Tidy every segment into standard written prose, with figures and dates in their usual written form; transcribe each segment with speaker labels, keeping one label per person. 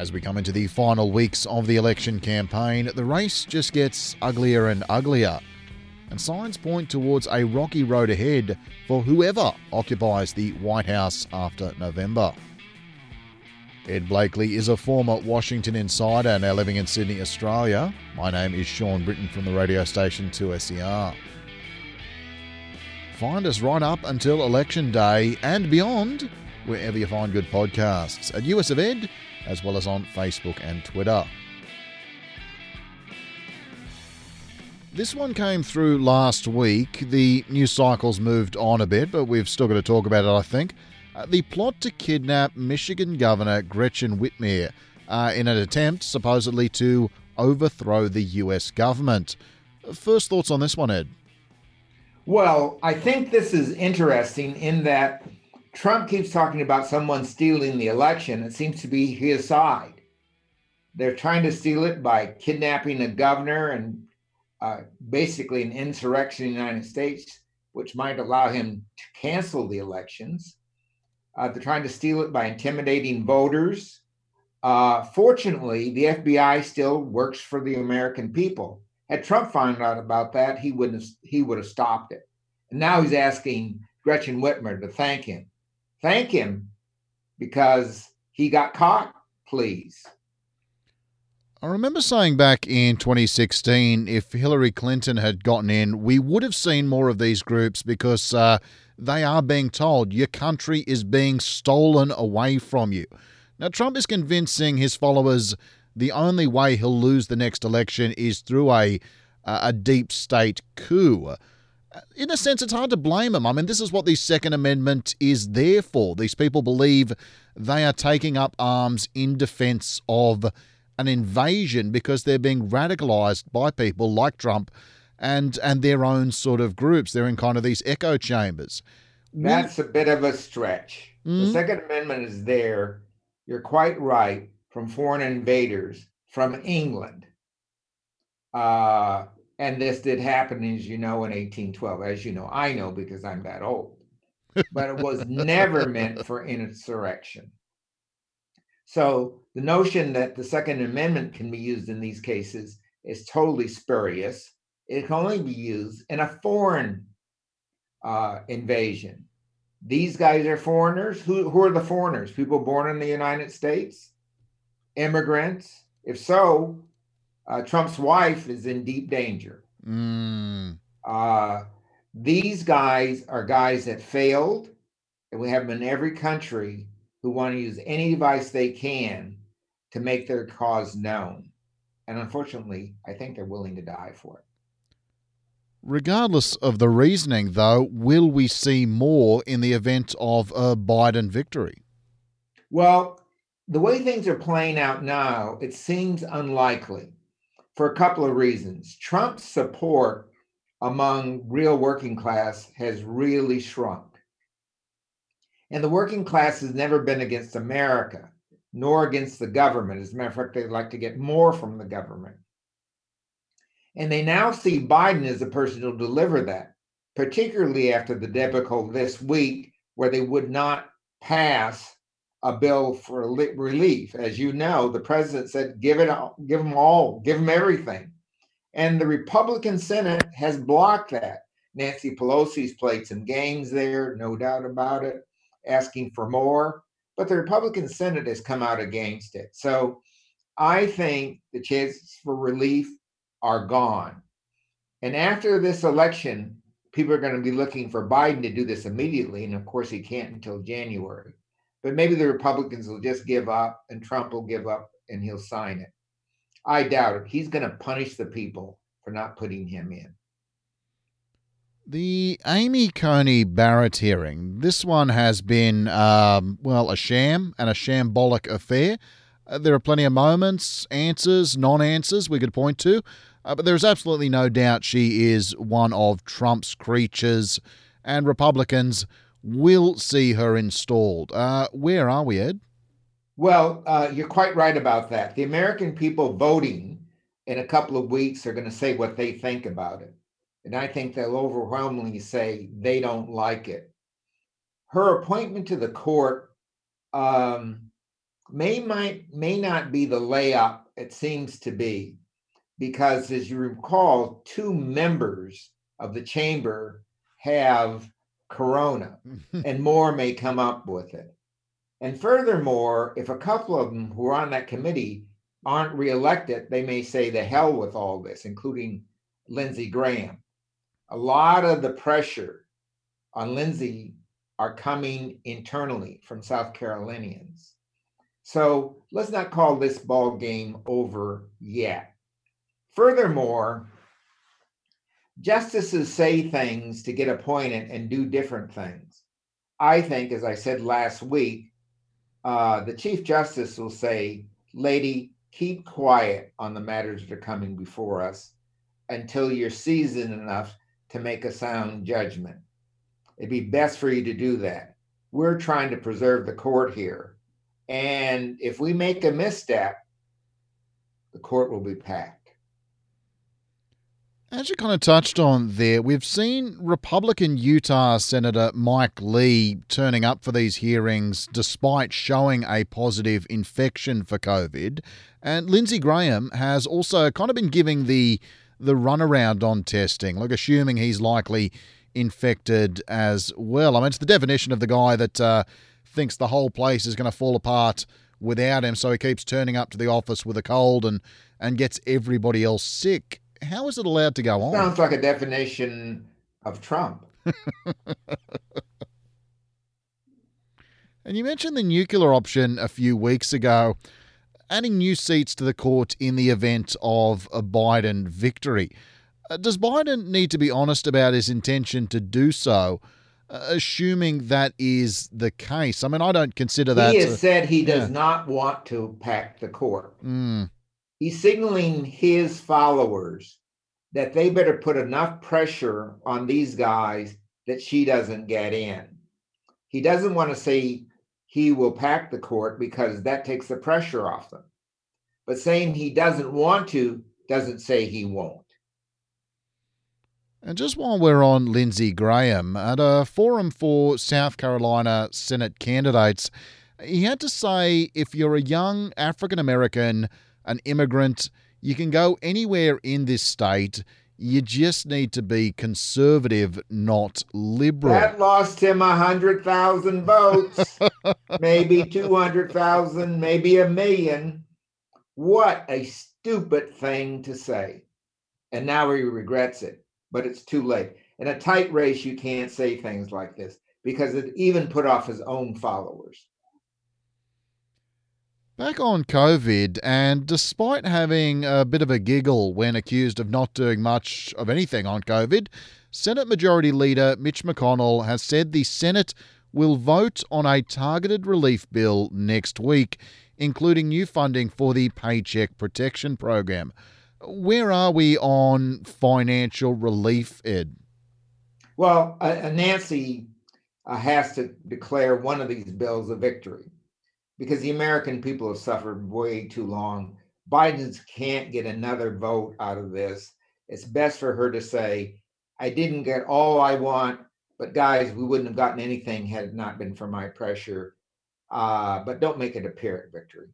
Speaker 1: As we come into the final weeks of the election campaign, the race just gets uglier and uglier, and signs point towards a rocky road ahead for whoever occupies the White House after November. Ed Blakely is a former Washington insider, now living in Sydney, Australia. My name is Sean Britton from the radio station 2SER. Find us right up until Election Day and beyond, wherever you find good podcasts, at US of Ed, as well as on Facebook and Twitter. This one came through last week. The news cycle's moved on a bit, but we've still got to talk about it, I think. The plot to kidnap Michigan Governor Gretchen Whitmer in an attempt, supposedly, to overthrow the US government. First thoughts on this one, Ed?
Speaker 2: Well, I think this is interesting in that Trump keeps talking about someone stealing the election. It seems to be his side. They're trying to steal it by kidnapping a governor and basically an insurrection in the United States, which might allow him to cancel the elections. They're trying to steal it by intimidating voters. Fortunately, the FBI still works for the American people. Had Trump found out about that, he would have stopped it. And now he's asking Gretchen Whitmer to thank him. Thank him because he got caught, please.
Speaker 1: I remember saying back in 2016, if Hillary Clinton had gotten in, we would have seen more of these groups because they are being told your country is being stolen away from you. Now, Trump is convincing his followers the only way he'll lose the next election is through a deep state coup. In a sense, it's hard to blame him. I mean, this is what the Second Amendment is there for. These people believe they are taking up arms in defense of an invasion because they're being radicalized by people like Trump and their own sort of groups. They're in kind of these echo chambers.
Speaker 2: That's a bit of a stretch. The Second Amendment is there, you're quite right, from foreign invaders from England. And this did happen, as you know, in 1812. As you know, I know because I'm that old. But it was never meant for insurrection. So the notion that the Second Amendment can be used in these cases is totally spurious. It can only be used in a foreign invasion. These guys are foreigners. Who are the foreigners? People born in the United States? Immigrants? If so, Trump's wife is in deep danger. These guys are guys that failed, and we have them in every country who want to use any device they can to make their cause known. And unfortunately, I think they're willing to die for it.
Speaker 1: Regardless of the reasoning, though, will we see more in the event of a Biden victory?
Speaker 2: Well, the way things are playing out now, it seems unlikely for a couple of reasons. Trump's support among real working class has really shrunk. And the working class has never been against America, nor against the government. As a matter of fact, they'd like to get more from the government. And they now see Biden as the person who'll deliver that, particularly after the debacle this week, where they would not pass a bill for relief. As you know, the president said, give them all, give them everything. And the Republican Senate has blocked that. Nancy Pelosi's played some games there, no doubt about it, asking for more. But the Republican Senate has come out against it. So I think the chances for relief are gone. And after this election, people are going to be looking for Biden to do this immediately. And of course, he can't until January. But maybe the Republicans will just give up and Trump will give up and he'll sign it. I doubt it. He's going to punish the people for not putting him in.
Speaker 1: The Amy Coney Barrett hearing, this one has been, a sham and a shambolic affair. There are plenty of moments, answers, non-answers we could point to, but there's absolutely no doubt she is one of Trump's creatures, and Republicans will see her installed. Where are we, Ed?
Speaker 2: Well, you're quite right about that. The American people voting in a couple of weeks are going to say what they think about it. And I think they'll overwhelmingly say they don't like it. Her appointment to the court may not be the layup it seems to be, because as you recall, 2 members of the chamber have corona, and more may come up with it. And furthermore, if a couple of them who are on that committee aren't reelected, they may say the hell with all this, including Lindsey Graham. A lot of the pressure on Lindsey are coming internally from South Carolinians. So let's not call this ball game over yet. Furthermore, justices say things to get appointed and do different things. I think, as I said last week, the Chief Justice will say, lady, keep quiet on the matters that are coming before us until you're seasoned enough to make a sound judgment. It'd be best for you to do that. We're trying to preserve the court here. And if we make a misstep, the court will be packed.
Speaker 1: As you kind of touched on there, we've seen Republican Utah Senator Mike Lee turning up for these hearings despite showing a positive infection for COVID. And Lindsey Graham has also kind of been giving the runaround on testing, like assuming he's likely infected as well. I mean, it's the definition of the guy that thinks the whole place is going to fall apart without him, so he keeps turning up to the office with a cold and gets everybody else sick. How is it allowed to go on?
Speaker 2: Sounds like a definition of Trump.
Speaker 1: And you mentioned the nuclear option a few weeks ago, adding new seats to the court in the event of a Biden victory. Does Biden need to be honest about his intention to do so, assuming that is the case? I mean, I don't consider that...
Speaker 2: He has said he does not want to pack the court. He's signaling his followers that they better put enough pressure on these guys that she doesn't get in. He doesn't want to say he will pack the court because that takes the pressure off them. But saying he doesn't want to doesn't say he won't.
Speaker 1: And just while we're on Lindsey Graham, at a forum for South Carolina Senate candidates, he had to say if you're a young African-American, an immigrant, you can go anywhere in this state. You just need to be conservative, not liberal.
Speaker 2: That lost him 100,000 votes, maybe 200,000, maybe 1 million. What a stupid thing to say. And now he regrets it, but it's too late. In a tight race, you can't say things like this because it even put off his own followers.
Speaker 1: Back on COVID, and despite having a bit of a giggle when accused of not doing much of anything on COVID, Senate Majority Leader Mitch McConnell has said the Senate will vote on a targeted relief bill next week, including new funding for the Paycheck Protection Program. Where are we on financial relief, Ed?
Speaker 2: Well, Nancy has to declare one of these bills a victory, because the American people have suffered way too long. Biden can't get another vote out of this. It's best for her to say, I didn't get all I want, but guys, we wouldn't have gotten anything had it not been for my pressure. But don't make it a Pyrrhic victory.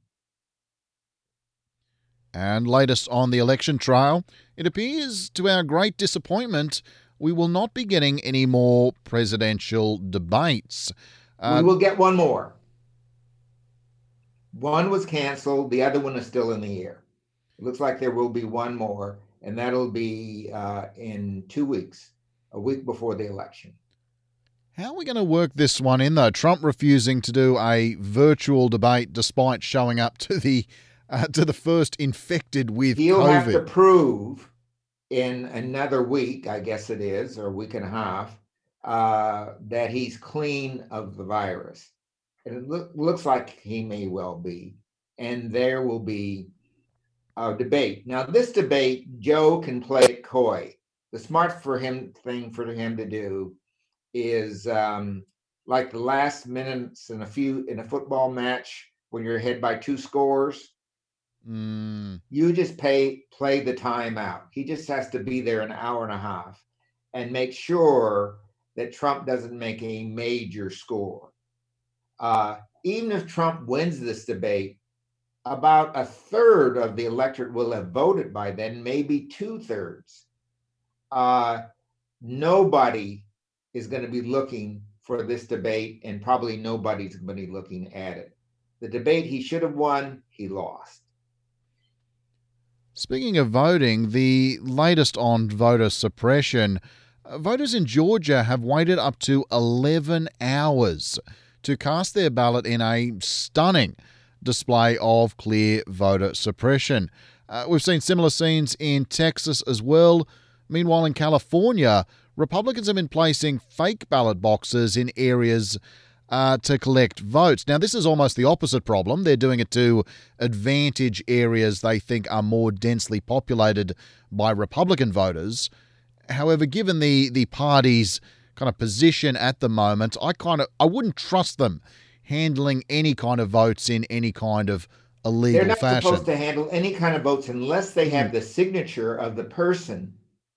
Speaker 1: And latest on the election trial, it appears to our great disappointment, we will not be getting any more presidential debates.
Speaker 2: We will get one more. One was canceled. The other one is still in the air. It looks like there will be one more, and that'll be in 2 weeks, a week before the election.
Speaker 1: How are we going to work this one in, though? Trump refusing to do a virtual debate despite showing up to the first infected with COVID.
Speaker 2: He'll have to prove in another week, I guess it is, or a week and a half, that he's clean of the virus. And it looks like he may well be. And there will be a debate. Now, this debate, Joe can play it coy. The smart thing for him to do is like the last minutes in a football match when you're ahead by 2 scores. You just play the timeout. He just has to be there an hour and a half and make sure that Trump doesn't make a major score. even if Trump wins this debate, about a third of the electorate will have voted by then, maybe 2/3. Nobody is going to be looking for this debate, and probably nobody's going to be looking at it. The debate he should have won, he lost.
Speaker 1: Speaking of voting, the latest on voter suppression, voters in Georgia have waited up to 11 hours to cast their ballot in a stunning display of clear voter suppression. We've seen similar scenes in Texas as well. Meanwhile, in California, Republicans have been placing fake ballot boxes in areas to collect votes. Now, this is almost the opposite problem. They're doing it to advantage areas they think are more densely populated by Republican voters. However, given the party's kind of position at the moment, I wouldn't trust them handling any kind of votes in any kind of illegal
Speaker 2: fashion. They're not supposed to handle any kind of votes unless they have the signature of the person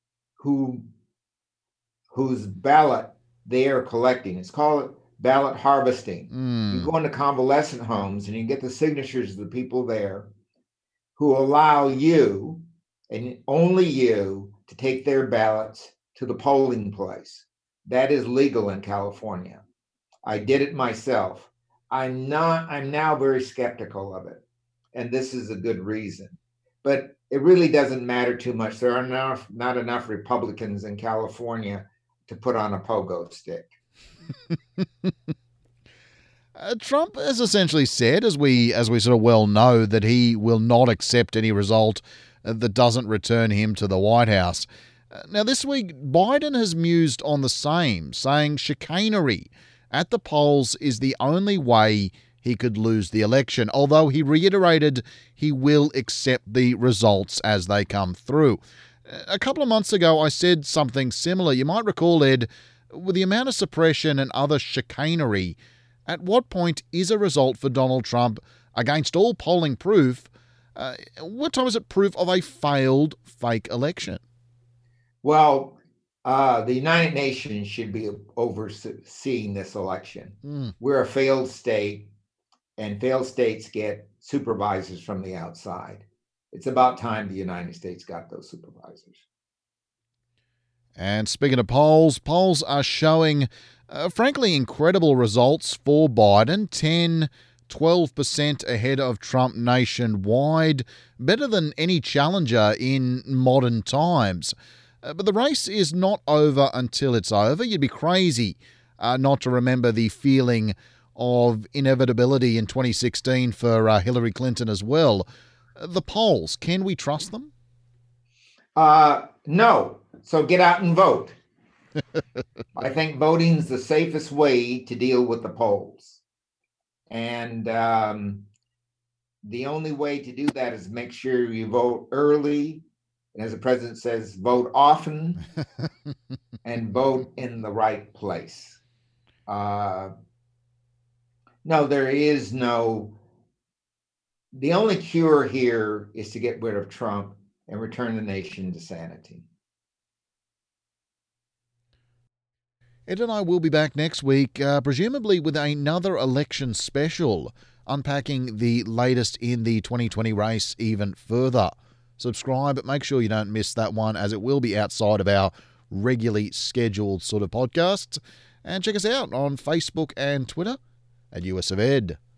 Speaker 2: whose ballot they are collecting. It's called ballot harvesting. You go into convalescent homes and you get the signatures of the people there who allow you, and only you, to take their ballots to the polling place. That is legal in California. I did it myself. I'm now very skeptical of it. And this is a good reason. But it really doesn't matter too much. There are not enough Republicans in California to put on a pogo stick.
Speaker 1: Trump has essentially said, as we sort of well know, that he will not accept any result that doesn't return him to the White House. Now, this week, Biden has mused on the same, saying chicanery at the polls is the only way he could lose the election, although he reiterated he will accept the results as they come through. A couple of months ago, I said something similar. You might recall, Ed, with the amount of suppression and other chicanery, at what point is a result for Donald Trump, against all polling proof, what time is it proof of a failed fake election?
Speaker 2: Well, the United Nations should be overseeing this election. We're a failed state, and failed states get supervisors from the outside. It's about time the United States got those supervisors.
Speaker 1: And speaking of polls are showing, frankly, incredible results for Biden. 12% ahead of Trump nationwide, better than any challenger in modern times. But the race is not over until it's over. You'd be crazy not to remember the feeling of inevitability in 2016 for Hillary Clinton as well. The polls, can we trust them?
Speaker 2: No. So get out and vote. I think voting's the safest way to deal with the polls. And the only way to do that is make sure you vote early. And as the president says, vote often and vote in the right place. No, there is no. The only cure here is to get rid of Trump and return the nation to sanity.
Speaker 1: Ed and I will be back next week, presumably with another election special, unpacking the latest in the 2020 race even further. Subscribe, but make sure you don't miss that one, as it will be outside of our regularly scheduled sort of podcasts. And check us out on Facebook and Twitter at US of Ed.